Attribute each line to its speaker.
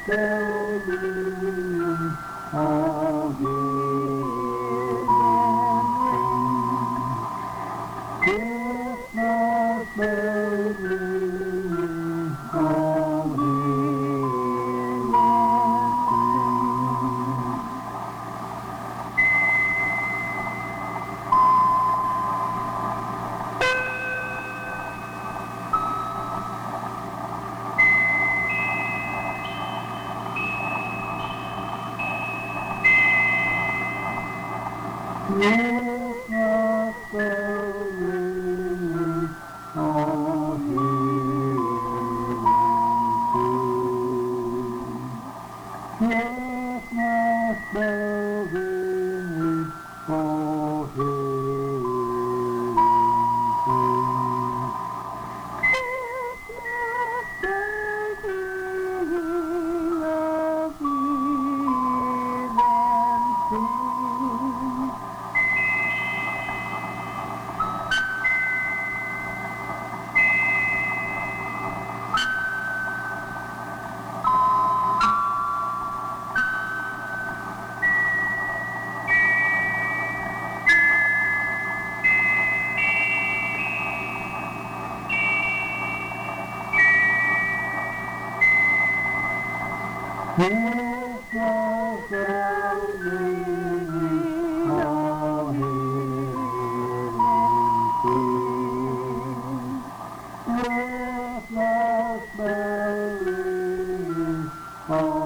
Speaker 1: bells all hearing Christmas bells ring, all hearing Christmas bells ring, all hearing Christmas bells ring, all hearing Christmas bells ring, all hearing Christmas bells ring, all hearing Christmas bells ring, all